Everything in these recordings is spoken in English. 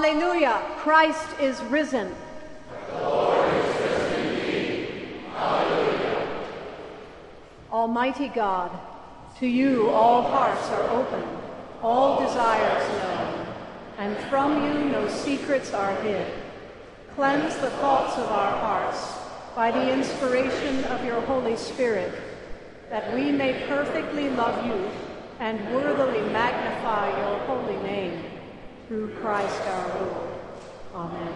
Alleluia! Christ is risen. The Lord is risen indeed. Alleluia. Almighty God, to you all hearts are open, all desires known, and from you no secrets are hid. Cleanse the thoughts of our hearts by the inspiration of your Holy Spirit, that we may perfectly love you and worthily magnify your holy name, through Christ our Lord. Amen.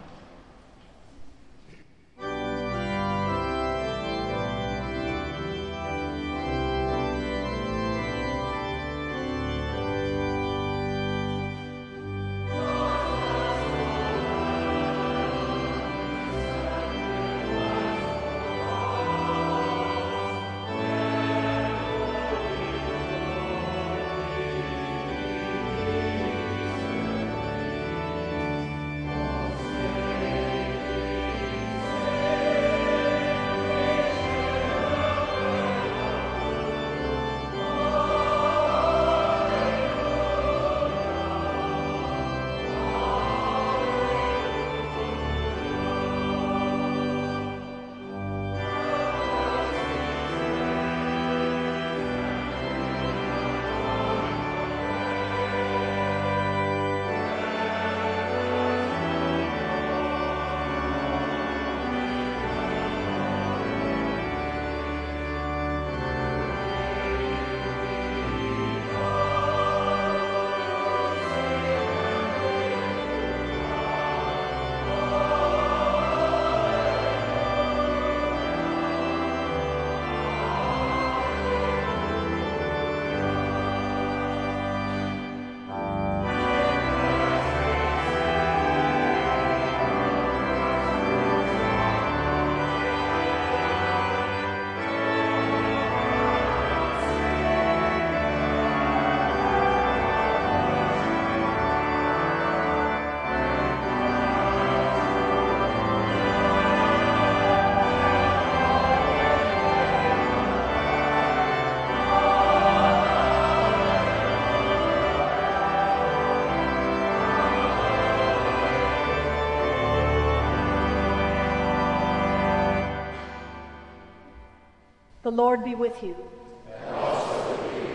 The Lord be with you. And also with you.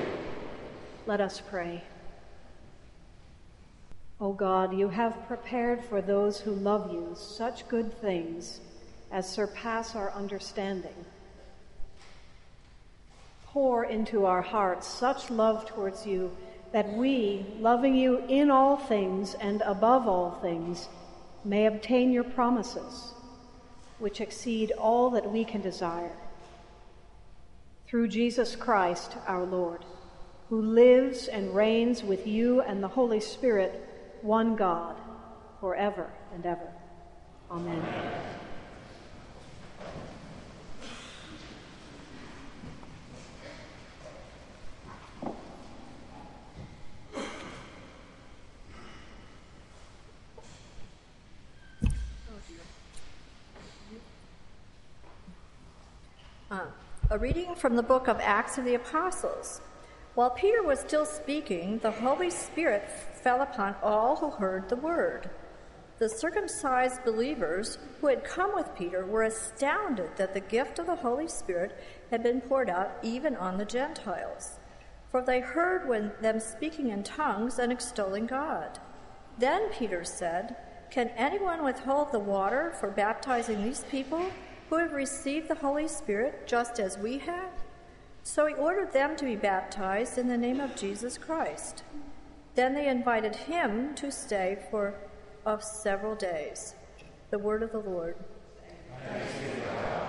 Let us pray. O God, you have prepared for those who love you such good things as surpass our understanding. Pour into our hearts such love towards you that we, loving you in all things and above all things, may obtain your promises, which exceed all that we can desire. Through Jesus Christ our Lord, who lives and reigns with you and the Holy Spirit, one God, forever and ever. Amen. A reading from the book of Acts of the Apostles. While Peter was still speaking, the Holy Spirit fell upon all who heard the word. The circumcised believers who had come with Peter were astounded that the gift of the Holy Spirit had been poured out even on the Gentiles, for they heard them speaking in tongues and extolling God. Then Peter said, "Can anyone withhold the water for baptizing these people who have received the Holy Spirit just as we have?" So he ordered them to be baptized in the name of Jesus Christ. Then they invited him to stay for several days. The word of the Lord. Thanks be to God.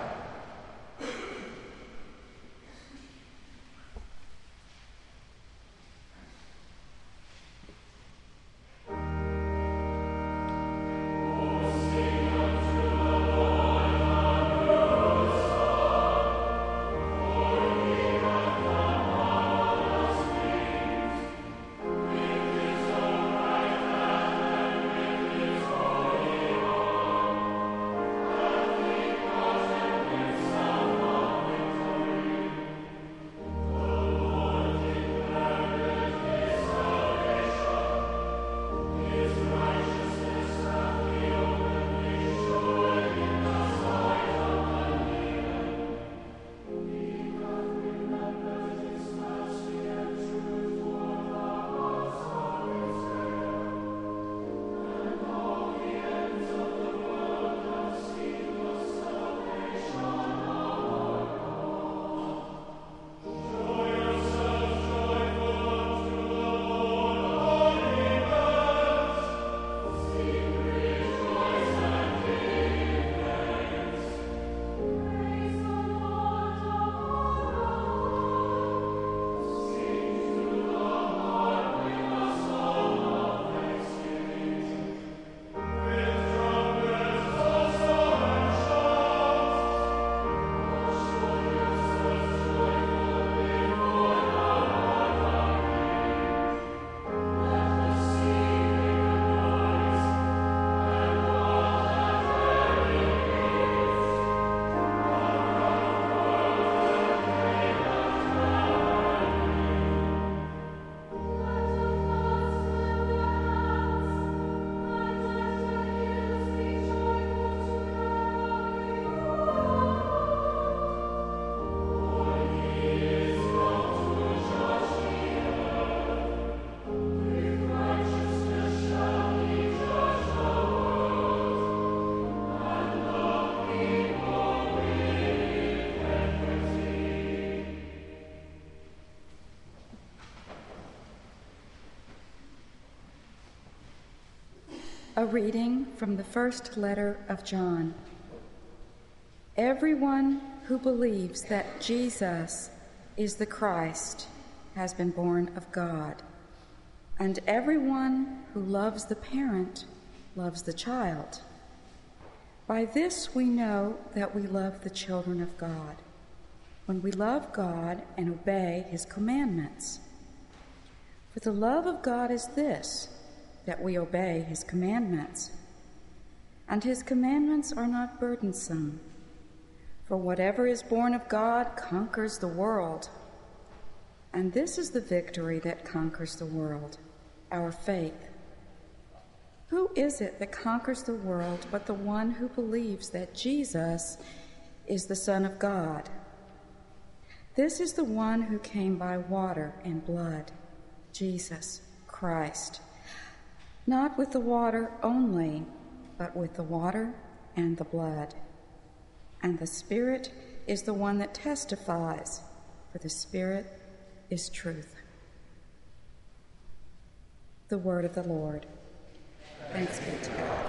A reading from the first letter of John. Everyone who believes that Jesus is the Christ has been born of God, and everyone who loves the parent loves the child. By this we know that we love the children of God, when we love God and obey his commandments. For the love of God is this, that we obey his commandments. And his commandments are not burdensome. For whatever is born of God conquers the world. And this is the victory that conquers the world, our faith. Who is it that conquers the world but the one who believes that Jesus is the Son of God? This is the one who came by water and blood, Jesus Christ. Not with the water only, but with the water and the blood. And the Spirit is the one that testifies, for the Spirit is truth. The word of the Lord. Thanks be to God.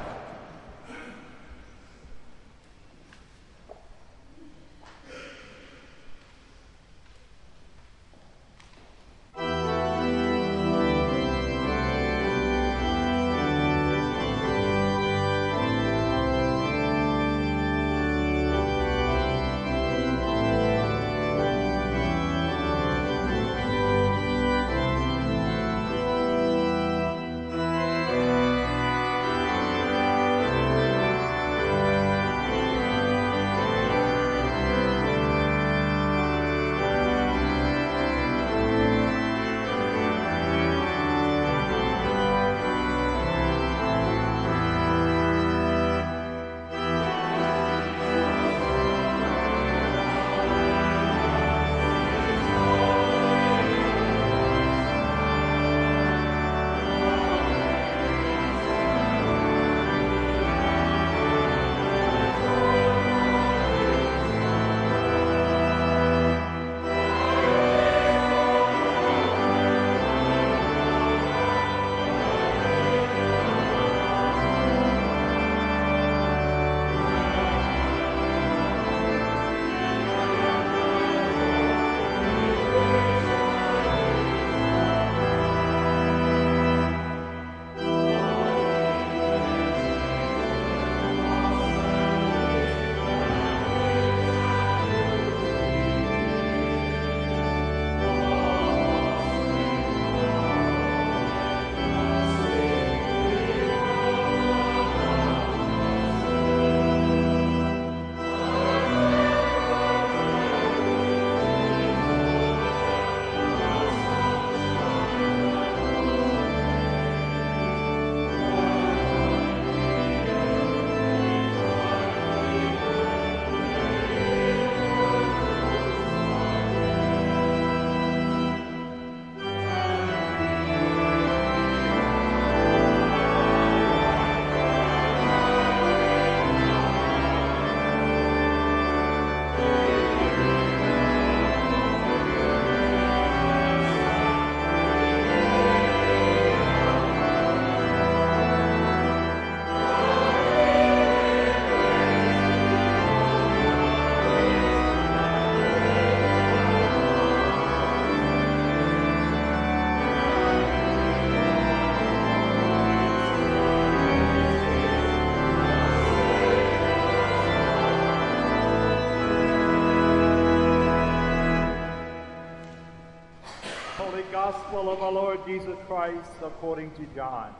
Gospel of our Lord Jesus Christ according to John.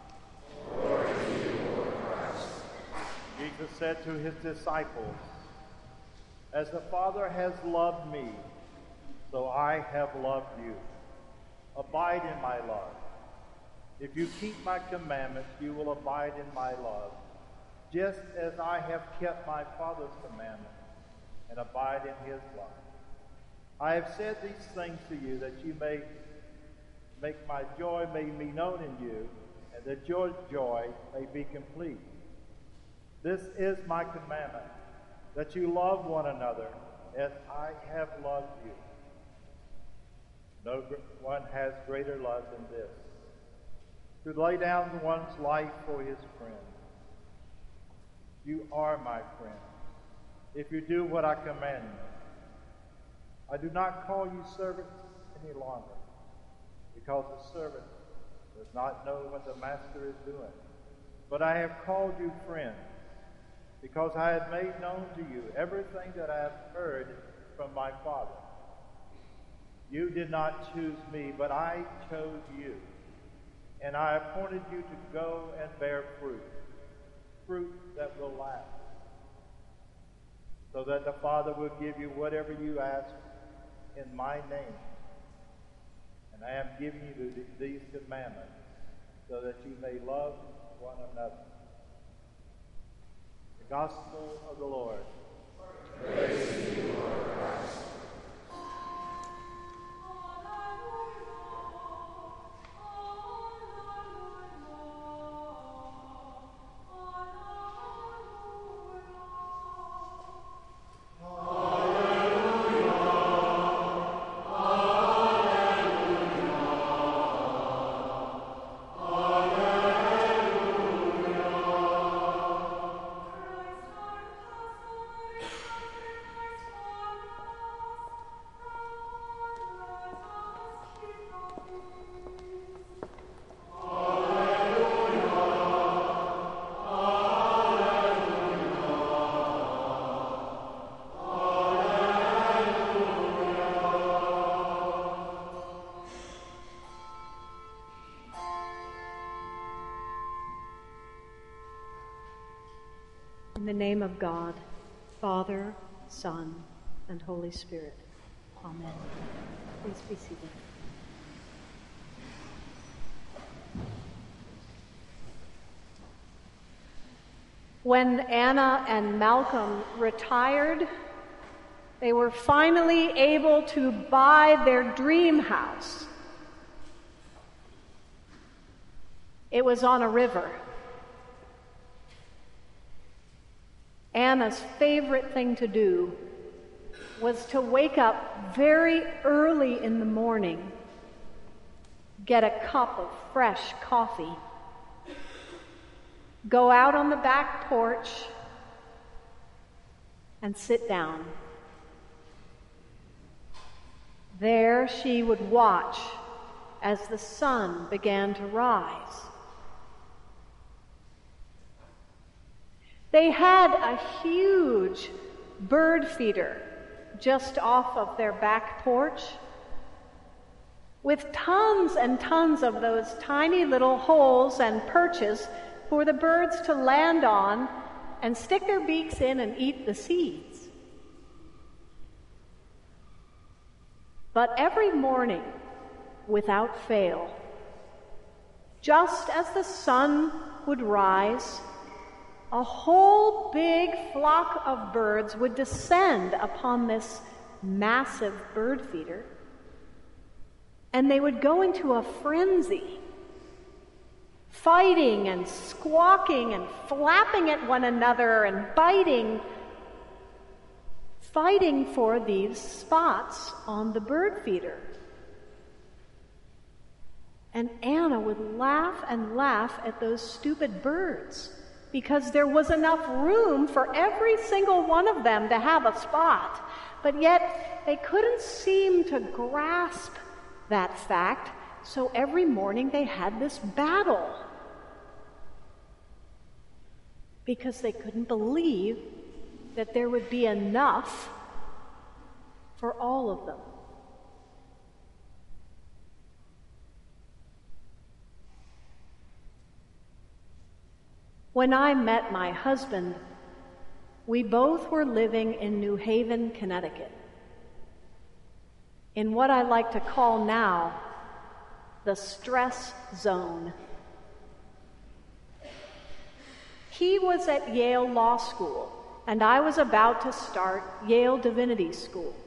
Glory to you, Lord Christ. Jesus said to his disciples, "As the Father has loved me, so I have loved you. Abide in my love. If you keep my commandments, you will abide in my love, just as I have kept my Father's commandments and abide in his love. I have said these things to you that you may make my joy may be known in you, and that your joy may be complete. This is my commandment, that you love one another as I have loved you. No one has greater love than this, to lay down one's life for his friend. You are my friend, if you do what I command you. I do not call you servants any longer, because the servant does not know what the master is doing. But I have called you friends, because I have made known to you everything that I have heard from my Father. You did not choose me, but I chose you, and I appointed you to go and bear fruit, fruit that will last, so that the Father will give you whatever you ask in my name. And I am giving you these commandments so that you may love one another. The Gospel of the Lord. Praise to you, Lord Christ. In the name of God, Father, Son, and Holy Spirit. Amen. Please be seated. When Anna and Malcolm retired, they were finally able to buy their dream house. It was on a river. Anna's favorite thing to do was to wake up very early in the morning, get a cup of fresh coffee, go out on the back porch, and sit down. There she would watch as the sun began to rise. They had a huge bird feeder just off of their back porch with tons and tons of those tiny little holes and perches for the birds to land on and stick their beaks in and eat the seeds. But every morning, without fail, just as the sun would rise, a whole big flock of birds would descend upon this massive bird feeder, and they would go into a frenzy, fighting and squawking and flapping at one another and biting, fighting for these spots on the bird feeder. And Anna would laugh and laugh at those stupid birds, because there was enough room for every single one of them to have a spot. But yet they couldn't seem to grasp that fact, so every morning they had this battle, because they couldn't believe that there would be enough for all of them. When I met my husband, we both were living in New Haven, Connecticut, in what I like to call now the stress zone. He was at Yale Law School, and I was about to start Yale Divinity School.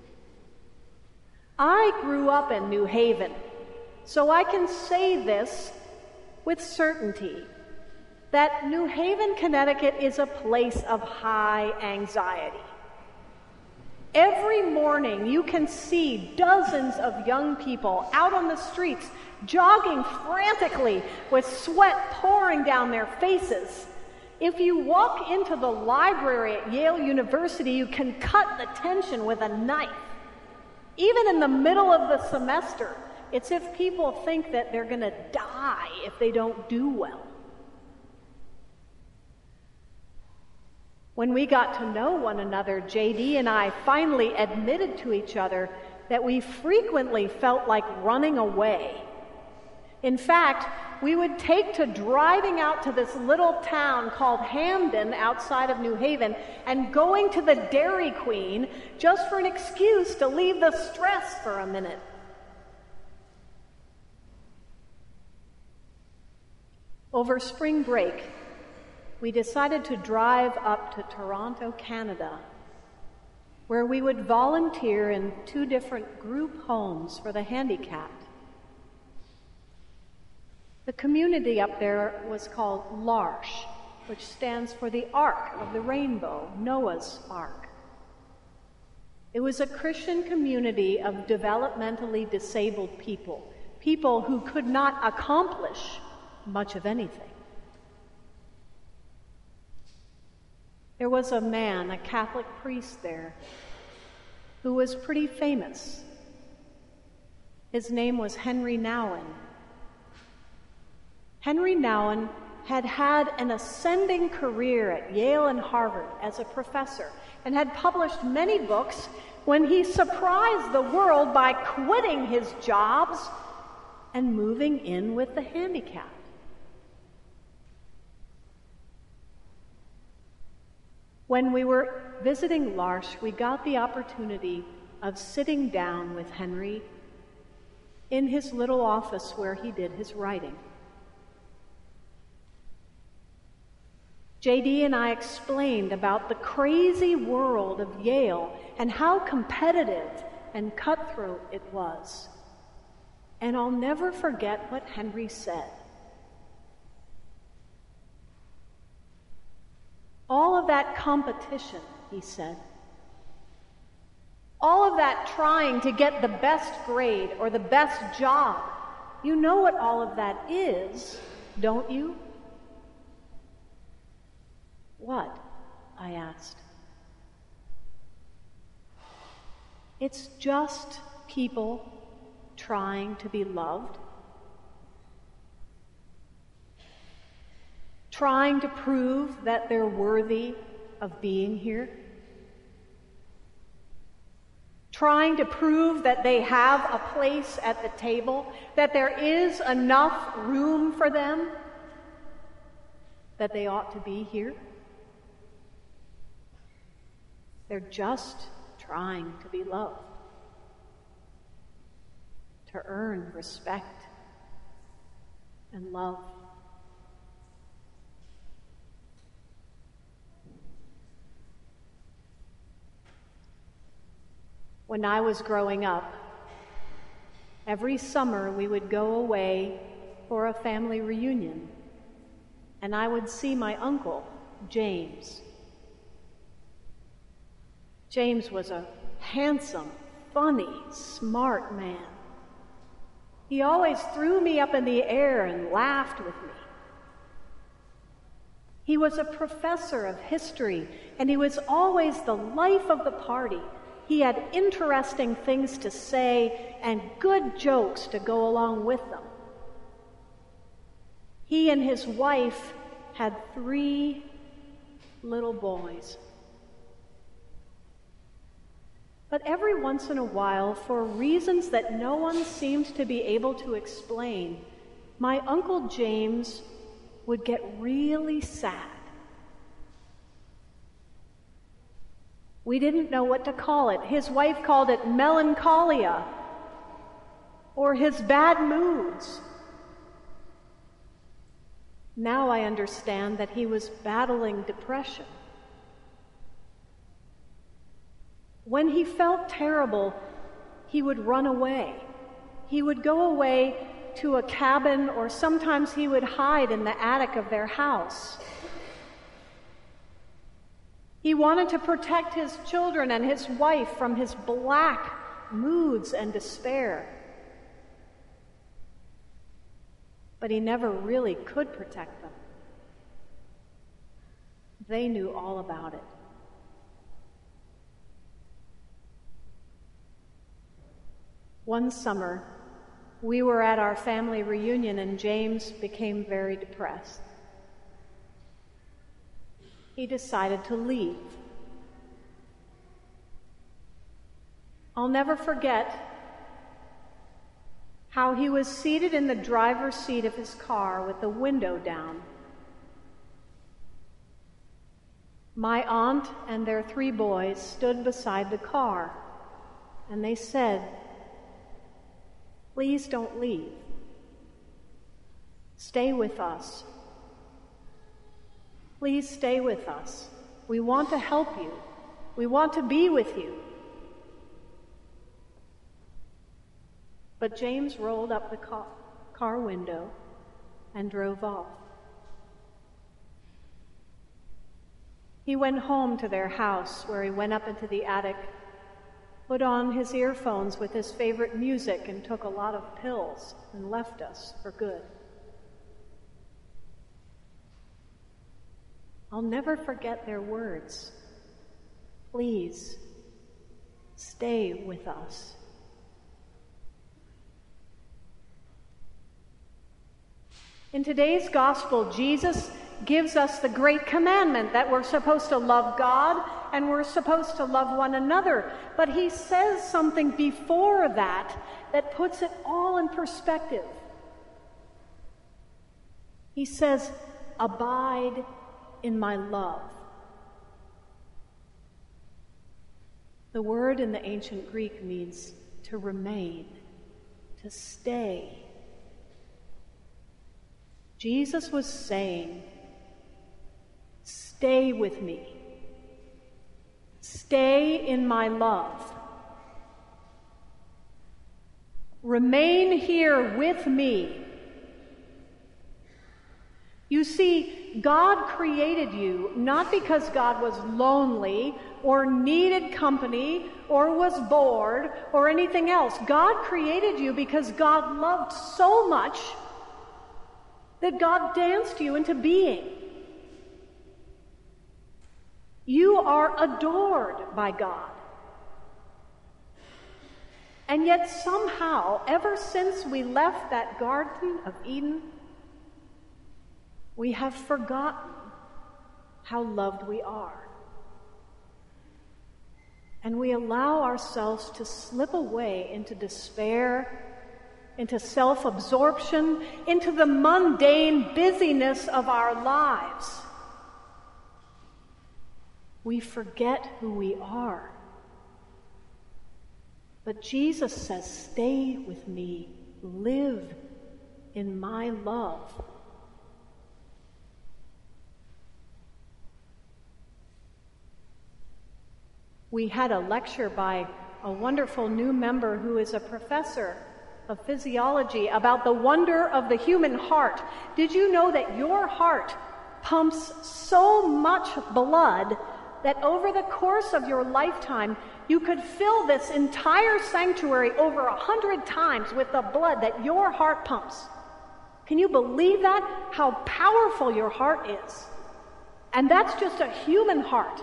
I grew up in New Haven, so I can say this with certainty, that New Haven, Connecticut is a place of high anxiety. Every morning you can see dozens of young people out on the streets, jogging frantically with sweat pouring down their faces. If you walk into the library at Yale University, you can cut the tension with a knife. Even in the middle of the semester, it's if people think that they're going to die if they don't do well. When we got to know one another, JD and I finally admitted to each other that we frequently felt like running away. In fact, we would take to driving out to this little town called Hamden outside of New Haven and going to the Dairy Queen just for an excuse to leave the stress for a minute. Over spring break, we decided to drive up to Toronto, Canada, where we would volunteer in 2 different group homes for the handicapped. The community up there was called L'Arche, which stands for the Ark of the Rainbow, Noah's Ark. It was a Christian community of developmentally disabled people, people who could not accomplish much of anything. There was a man, a Catholic priest there, who was pretty famous. His name was Henry Nouwen. Henry Nouwen had had an ascending career at Yale and Harvard as a professor and had published many books when he surprised the world by quitting his jobs and moving in with the handicapped. When we were visiting L'Arche, we got the opportunity of sitting down with Henry in his little office where he did his writing. JD and I explained about the crazy world of Yale and how competitive and cutthroat it was. And I'll never forget what Henry said. All of that competition, he said, all of that trying to get the best grade or the best job, you know what all of that is, don't you? What? I asked. It's just people trying to be loved, trying to prove that they're worthy of being here, trying to prove that they have a place at the table, that there is enough room for them, that they ought to be here. They're just trying to be loved, to earn respect and love. When I was growing up, every summer we would go away for a family reunion, and I would see my uncle, James. James was a handsome, funny, smart man. He always threw me up in the air and laughed with me. He was a professor of history, and he was always the life of the party. He had interesting things to say and good jokes to go along with them. He and his wife had 3 little boys. But every once in a while, for reasons that no one seemed to be able to explain, my Uncle James would get really sad. We didn't know what to call it. His wife called it melancholia or his bad moods. Now I understand that he was battling depression. When he felt terrible, he would run away. He would go away to a cabin, or sometimes he would hide in the attic of their house. He wanted to protect his children and his wife from his black moods and despair. But he never really could protect them. They knew all about it. One summer, we were at our family reunion and James became very depressed. He decided to leave. I'll never forget how he was seated in the driver's seat of his car with the window down. My aunt and their 3 boys stood beside the car, and they said, "Please don't leave. Stay with us. Please stay with us. We want to help you. We want to be with you." But James rolled up the car window and drove off. He went home to their house, where he went up into the attic, put on his earphones with his favorite music, and took a lot of pills and left us for good. I'll never forget their words. "Please, stay with us." In today's gospel, Jesus gives us the great commandment that we're supposed to love God and we're supposed to love one another. But he says something before that that puts it all in perspective. He says, "Abide in my love." The word in the ancient Greek means to remain, to stay. Jesus was saying, "Stay with me. Stay in my love. Remain here with me." You see, God created you not because God was lonely or needed company or was bored or anything else. God created you because God loved so much that God danced you into being. You are adored by God. And yet somehow, ever since we left that Garden of Eden, we have forgotten how loved we are. And we allow ourselves to slip away into despair, into self-absorption, into the mundane busyness of our lives. We forget who we are. But Jesus says, "Stay with me, live in my love." We had a lecture by a wonderful new member who is a professor of physiology about the wonder of the human heart. Did you know that your heart pumps so much blood that over the course of your lifetime, you could fill this entire sanctuary over 100 times with the blood that your heart pumps? Can you believe that? How powerful your heart is. And that's just a human heart.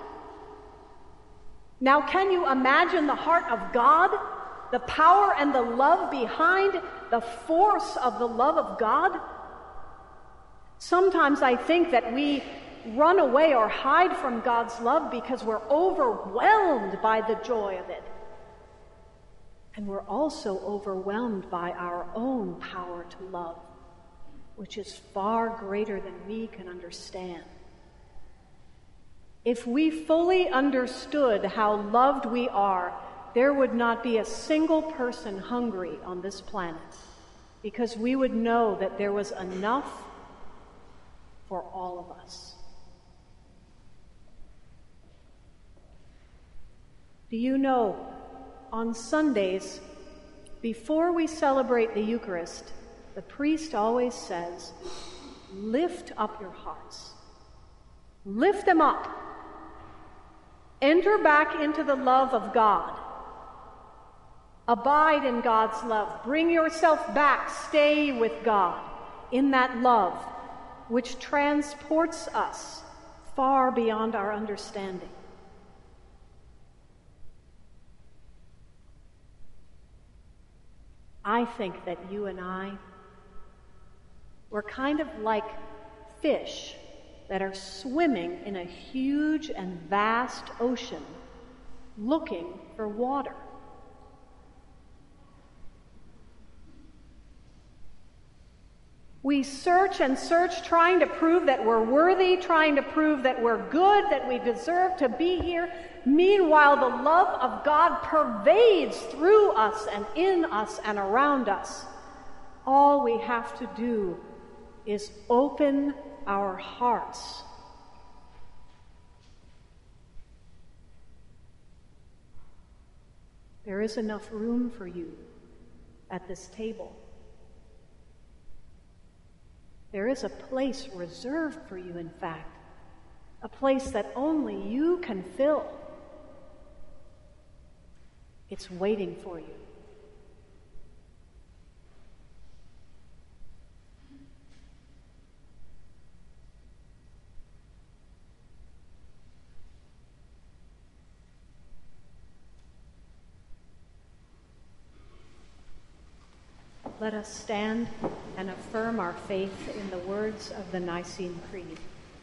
Now, can you imagine the heart of God? The power and the love behind the force of the love of God? Sometimes I think that we run away or hide from God's love because we're overwhelmed by the joy of it. And we're also overwhelmed by our own power to love, which is far greater than we can understand. If we fully understood how loved we are, there would not be a single person hungry on this planet, because we would know that there was enough for all of us. Do you know, on Sundays, before we celebrate the Eucharist, the priest always says, "Lift up your hearts. Lift them up. Enter back into the love of God. Abide in God's love. Bring yourself back. Stay with God in that love which transports us far beyond our understanding. I think that you and I, we're kind of like fish that are swimming in a huge and vast ocean looking for water. We search and search, trying to prove that we're worthy, trying to prove that we're good, that we deserve to be here. Meanwhile, the love of God pervades through us and in us and around us. All we have to do is open our hearts. There is enough room for you at this table. There is a place reserved for you, in fact, a place that only you can fill. It's waiting for you. Let us stand and affirm our faith in the words of the Nicene Creed.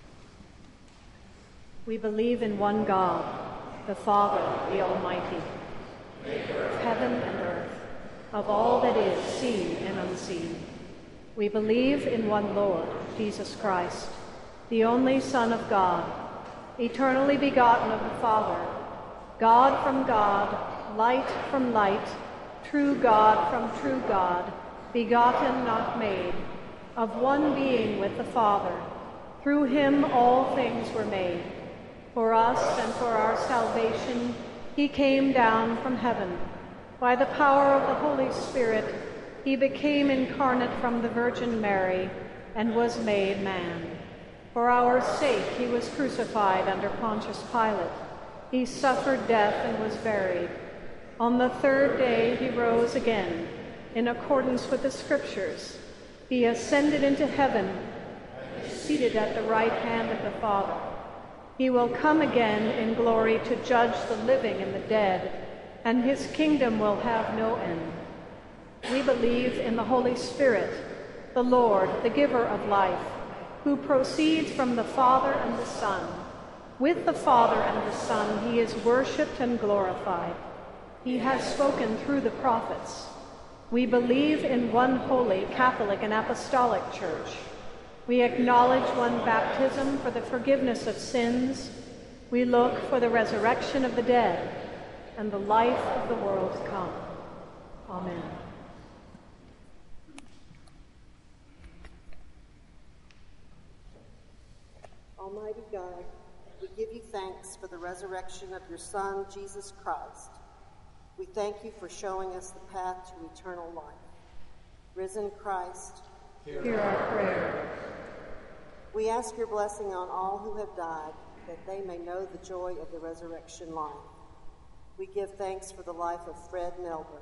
We believe in one God, the Father, the Almighty, maker of heaven and earth, of all that is seen and unseen. We believe in one Lord, Jesus Christ, the only Son of God, eternally begotten of the Father, God from God, light from light, true God from true God, begotten, not made, of one being with the Father. Through him all things were made. For us and for our salvation, he came down from heaven. By the power of the Holy Spirit, he became incarnate from the Virgin Mary and was made man. For our sake he was crucified under Pontius Pilate. He suffered death and was buried. On the third day he rose again, in accordance with the Scriptures. He ascended into heaven, seated at the right hand of the Father. He will come again in glory to judge the living and the dead, and his kingdom will have no end. We believe in the Holy Spirit, the Lord, the giver of life, who proceeds from the Father and the Son. With the Father and the Son he is worshipped and glorified. He has spoken through the prophets. We believe in one holy, Catholic, and Apostolic Church. We acknowledge one baptism for the forgiveness of sins. We look for the resurrection of the dead and the life of the world to come. Amen. Almighty God, we give you thanks for the resurrection of your Son, Jesus Christ. We thank you for showing us the path to eternal life. Risen Christ, hear our prayer. We ask your blessing on all who have died, that they may know the joy of the resurrection life. We give thanks for the life of Fred Melbourne.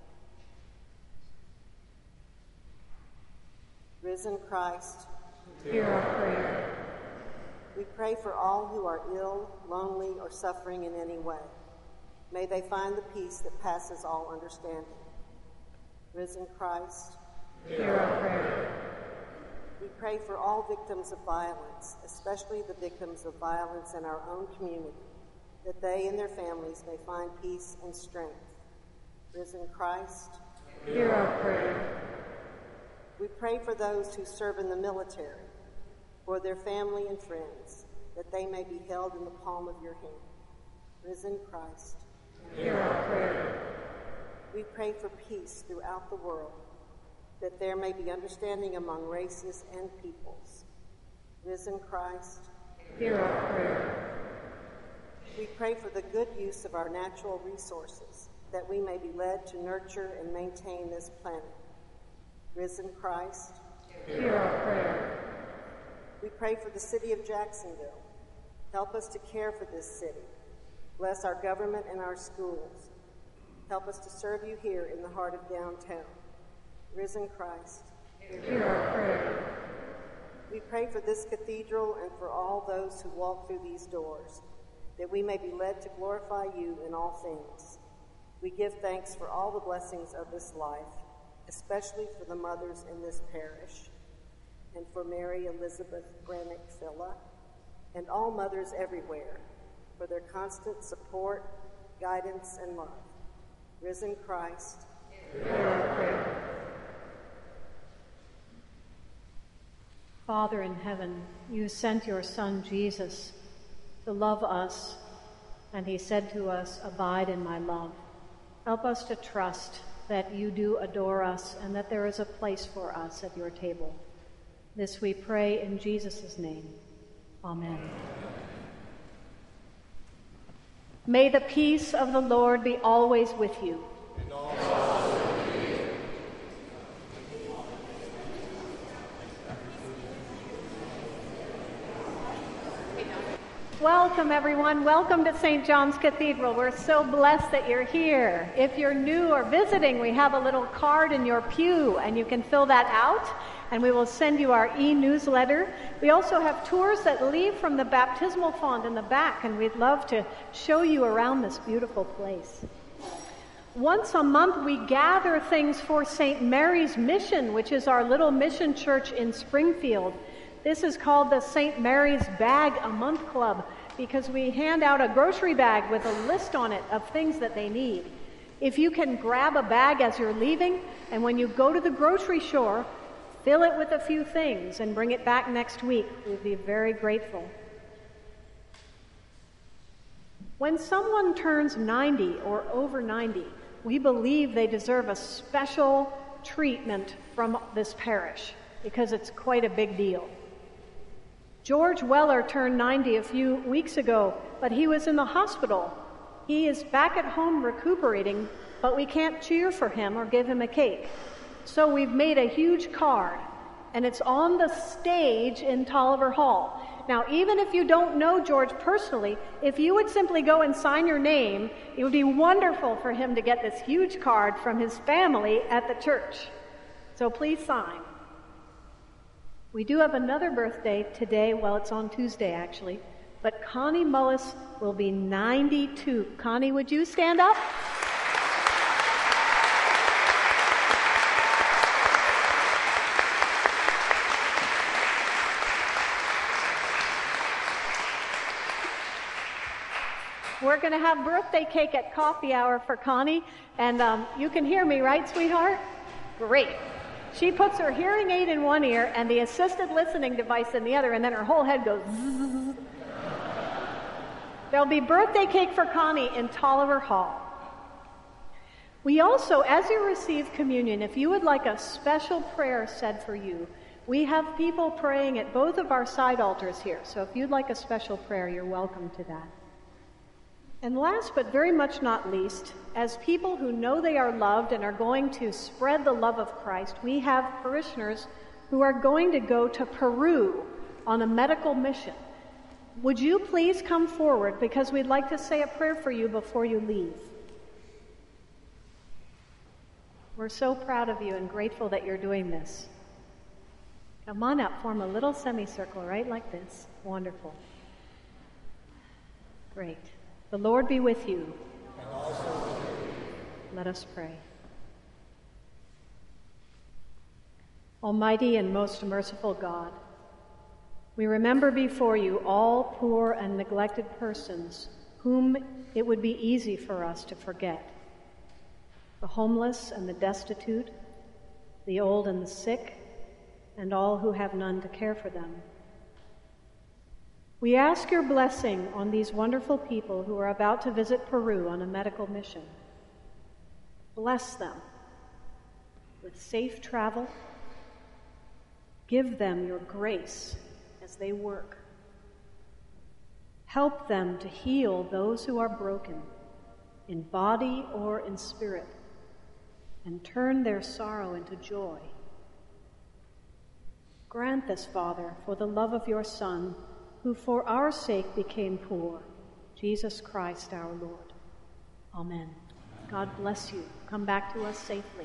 Risen Christ, hear our prayer. We pray for all who are ill, lonely, or suffering in any way. May they find the peace that passes all understanding. Risen Christ, hear our prayer. We pray for all victims of violence, especially the victims of violence in our own community, that they and their families may find peace and strength. Risen Christ, hear our prayer. We pray for those who serve in the military, for their family and friends, that they may be held in the palm of your hand. Risen Christ, hear our prayer. We pray for peace throughout the world, that there may be understanding among races and peoples. Risen Christ, hear our prayer. We pray for the good use of our natural resources, that we may be led to nurture and maintain this planet. Risen Christ, hear our prayer. We pray for the city of Jacksonville. Help us to care for this city, Bless our government and our schools. Help us to serve you here in the heart of downtown. Risen Christ, Hear our prayer. we pray for this cathedral and for all those who walk through these doors, that we may be led to glorify you in all things. We give thanks for all the blessings of this life, especially for the mothers in this parish, and for Mary Elizabeth Brannick Philla, and all mothers everywhere, for their constant support, guidance, and love. Risen Christ, Hear our prayer. Father in heaven, you sent your Son Jesus to love us, and he said to us, "Abide in my love." Help us to trust that you do adore us and that there is a place for us at your table. This we pray in Jesus' name. Amen. May the peace of the Lord be always with you. And also with you. Welcome, everyone. Welcome to St. John's Cathedral. We're so blessed that you're here. If you're new or visiting, we have a little card in your pew, and you can fill that out, and we will send you our e-newsletter. We also have tours that leave from the baptismal font in the back, and we'd love to show you around this beautiful place. Once a month, we gather things for St. Mary's Mission, which is our little mission church in Springfield. This is called the St. Mary's Bag a Month Club because we hand out a grocery bag with a list on it of things that they need. If you can grab a bag as you're leaving, and when you go to the grocery store, fill it with a few things and bring it back next week, we'd be very grateful. When someone turns 90 or over 90, we believe they deserve a special treatment from this parish because it's quite a big deal. George Weller turned 90 a few weeks ago, but he was in the hospital. He is back at home recuperating, but we can't cheer for him or give him a cake. So we've made a huge card, and it's on the stage in Tolliver Hall. Now, even if you don't know George personally, if you would simply go and sign your name, it would be wonderful for him to get this huge card from his family at the church. So please sign. We do have another birthday today, well, it's on Tuesday actually, but Connie Mullis will be 92. Connie, would you stand up? We're going to have birthday cake at coffee hour for Connie, and you can hear me, right, sweetheart? Great. She puts her hearing aid in one ear and the assisted listening device in the other, and then her whole head goes zzz. There'll be birthday cake for Connie in Tolliver Hall. We also, as you receive communion, if you would like a special prayer said for you, we have people praying at both of our side altars here. So if you'd like a special prayer, you're welcome to that. And last but very much not least, as people who know they are loved and are going to spread the love of Christ, we have parishioners who are going to go to Peru on a medical mission. Would you please come forward because we'd like to say a prayer for you before you leave. We're so proud of you and grateful that you're doing this. Come on up, form a little semicircle right like this. Wonderful. Great. The Lord be with you. And also with you. Let us pray. Almighty and most merciful God, we remember before you all poor and neglected persons whom it would be easy for us to forget. The homeless and the destitute, the old and the sick, and all who have none to care for them. We ask your blessing on these wonderful people who are about to visit Peru on a medical mission. Bless them with safe travel. Give them your grace as they work. Help them to heal those who are broken, in body or in spirit, and turn their sorrow into joy. Grant this, Father, for the love of your Son, who for our sake became poor, Jesus Christ our Lord. Amen. God bless you. Come back to us safely.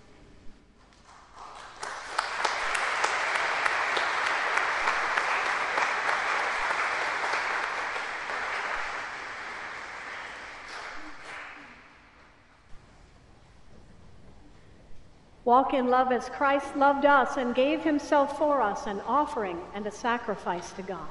Walk in love as Christ loved us and gave himself for us, an offering and a sacrifice to God.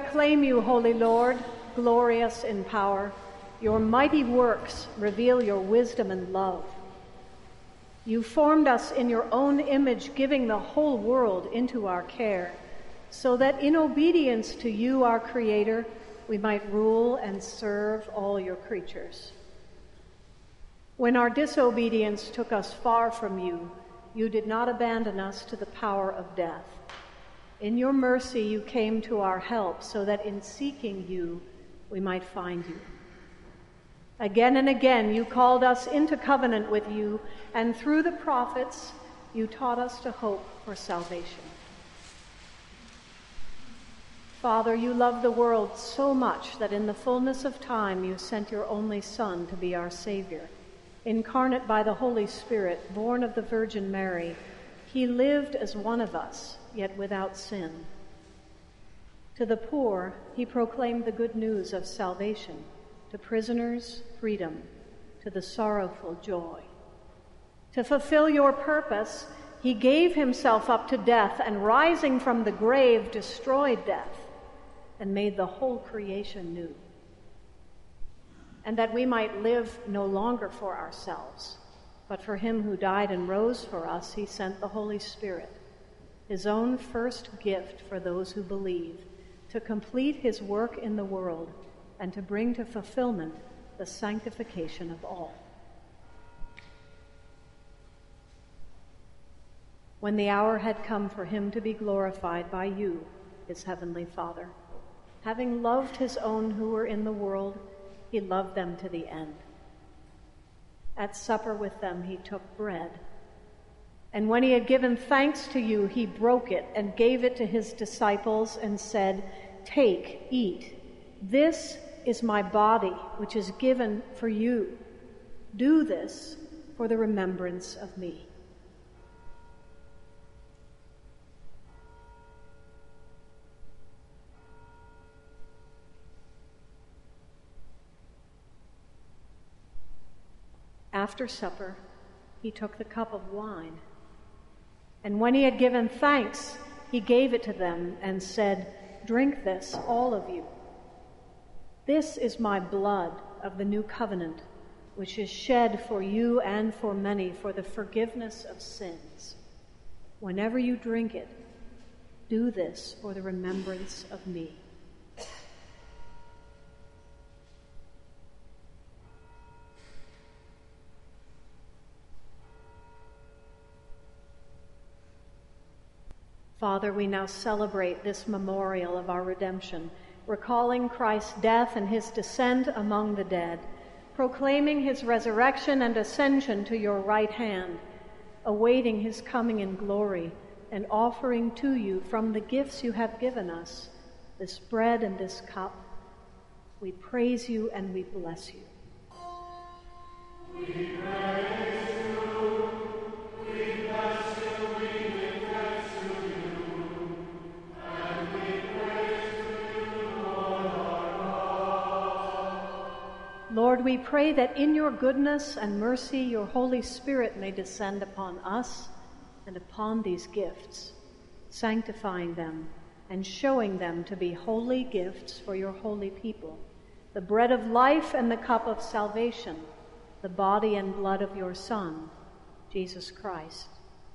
acclaim you, Holy Lord, glorious in power. Your mighty works reveal your wisdom and love. You formed us in your own image, giving the whole world into our care, so that in obedience to you, our Creator, we might rule and serve all your creatures. When our disobedience took us far from you, you did not abandon us to the power of death. In your mercy, you came to our help, so that in seeking you, we might find you. Again and again, you called us into covenant with you, and through the prophets, you taught us to hope for salvation. Father, you love the world so much that in the fullness of time, you sent your only Son to be our Savior. Incarnate by the Holy Spirit, born of the Virgin Mary, he lived as one of us, yet without sin. To the poor, he proclaimed the good news of salvation. To prisoners, freedom. To the sorrowful, joy. To fulfill your purpose, he gave himself up to death, and rising from the grave, destroyed death and made the whole creation new. And that we might live no longer for ourselves, but for him who died and rose for us, he sent the Holy Spirit, his own first gift for those who believe, to complete his work in the world and to bring to fulfillment the sanctification of all. When the hour had come for him to be glorified by you, his heavenly Father, having loved his own who were in the world, he loved them to the end. At supper with them, he took bread. And when he had given thanks to you, he broke it and gave it to his disciples and said, "Take, eat. This is my body, which is given for you. Do this for the remembrance of me." After supper, he took the cup of wine. And when he had given thanks, he gave it to them and said, "Drink this, all of you. This is my blood of the new covenant, which is shed for you and for many for the forgiveness of sins. Whenever you drink it, do this for the remembrance of me." Father, we now celebrate this memorial of our redemption, recalling Christ's death and his descent among the dead, proclaiming his resurrection and ascension to your right hand, awaiting his coming in glory, and offering to you from the gifts you have given us, this bread and this cup. We praise you and we bless you. We praise you, we bless you, we give thanks to you, and we praise you, Lord our God. Lord, we pray that in your goodness and mercy, your Holy Spirit may descend upon us and upon these gifts, sanctifying them and showing them to be holy gifts for your holy people, the bread of life and the cup of salvation, the body and blood of your Son, Jesus Christ.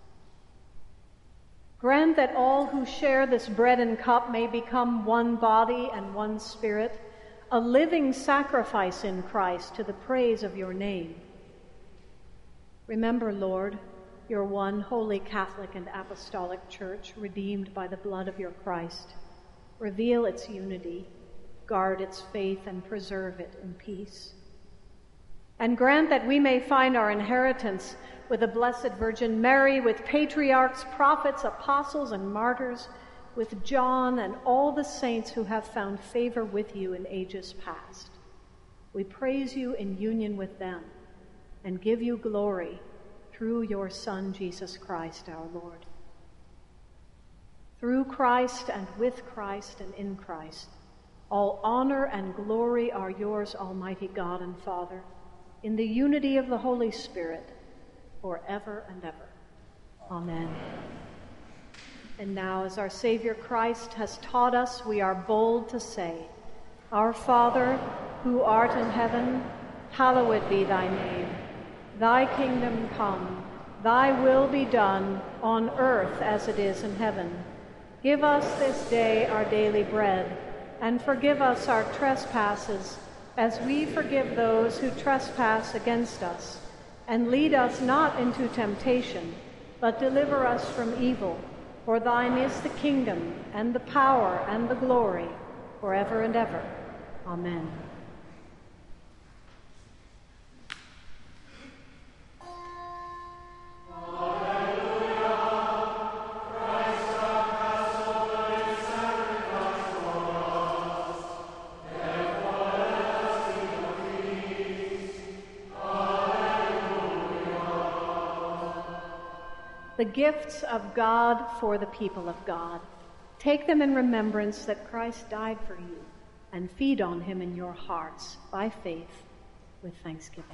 Grant that all who share this bread and cup may become one body and one spirit, a living sacrifice in Christ to the praise of your name. Remember, Lord, your one holy Catholic and Apostolic Church, redeemed by the blood of your Christ. Reveal its unity, guard its faith, and preserve it in peace. And grant that we may find our inheritance with the Blessed Virgin Mary, with patriarchs, prophets, apostles, and martyrs, with John and all the saints who have found favor with you in ages past. We praise you in union with them and give you glory through your Son, Jesus Christ, our Lord. Through Christ and with Christ and in Christ, all honor and glory are yours, Almighty God and Father, in the unity of the Holy Spirit, forever and ever. Amen. And now, as our Savior Christ has taught us, we are bold to say, Our Father, who art in heaven, hallowed be thy name. Thy kingdom come, thy will be done, on earth as it is in heaven. Give us this day our daily bread, and forgive us our trespasses, as we forgive those who trespass against us. And lead us not into temptation, but deliver us from evil. For thine is the kingdom, and the power, and the glory, forever and ever. Amen. The gifts of God for the people of God. Take them in remembrance that Christ died for you, and feed on him in your hearts by faith with thanksgiving.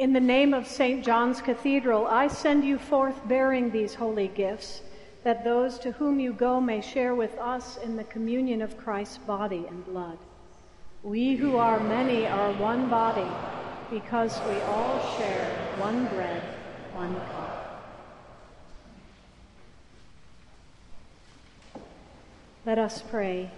In the name of St. John's Cathedral, I send you forth bearing these holy gifts, that those to whom you go may share with us in the communion of Christ's body and blood. We who are many are one body, because we all share one bread, one cup. Let us pray.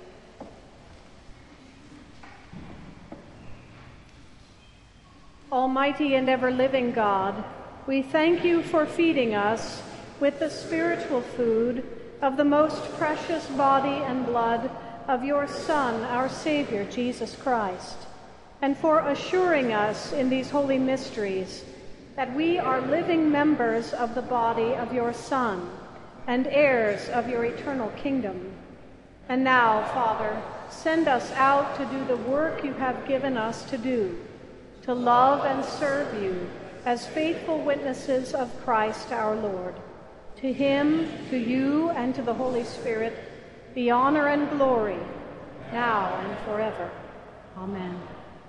Almighty and ever-living God, we thank you for feeding us with the spiritual food of the most precious body and blood of your Son, our Savior, Jesus Christ, and for assuring us in these holy mysteries that we are living members of the body of your Son and heirs of your eternal kingdom. And now, Father, send us out to do the work you have given us to do, to love and serve you as faithful witnesses of Christ our Lord. To him, to you, and to the Holy Spirit, be honor and glory, now and forever. Amen.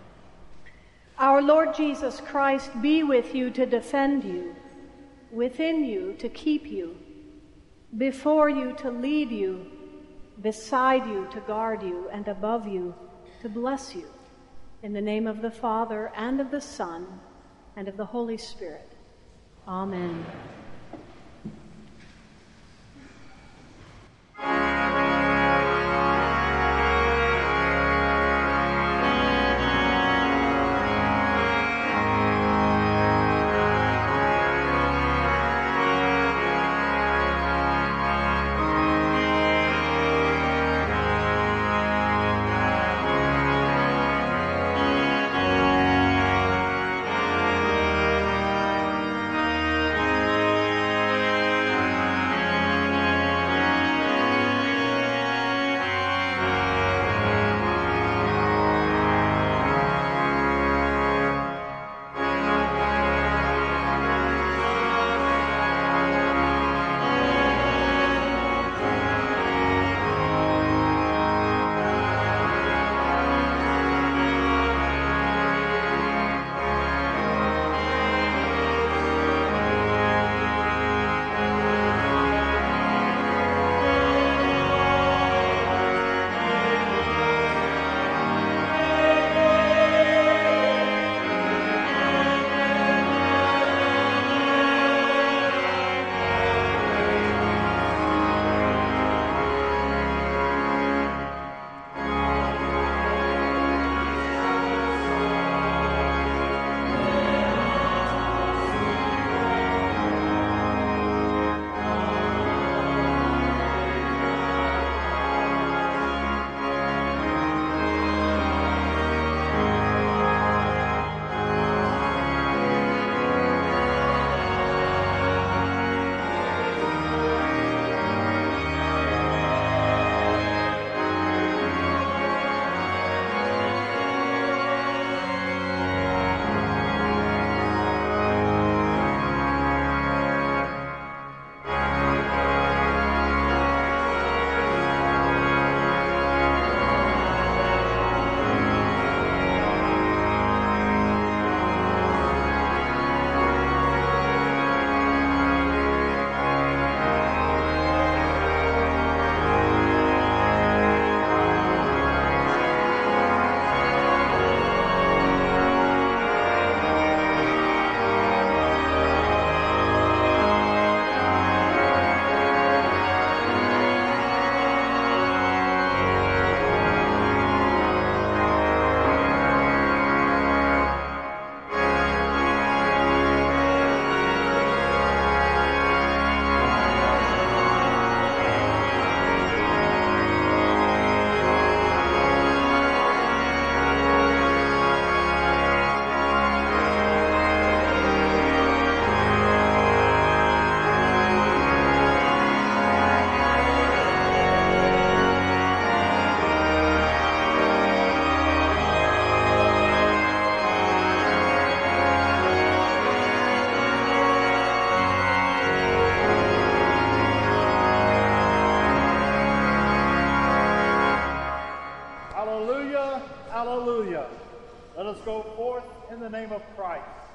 Our Lord Jesus Christ be with you to defend you, within you to keep you, before you to lead you, beside you to guard you, and above you to bless you. In the name of the Father, and of the Son, and of the Holy Spirit. Amen. Hallelujah, hallelujah. Let us go forth in the name of Christ.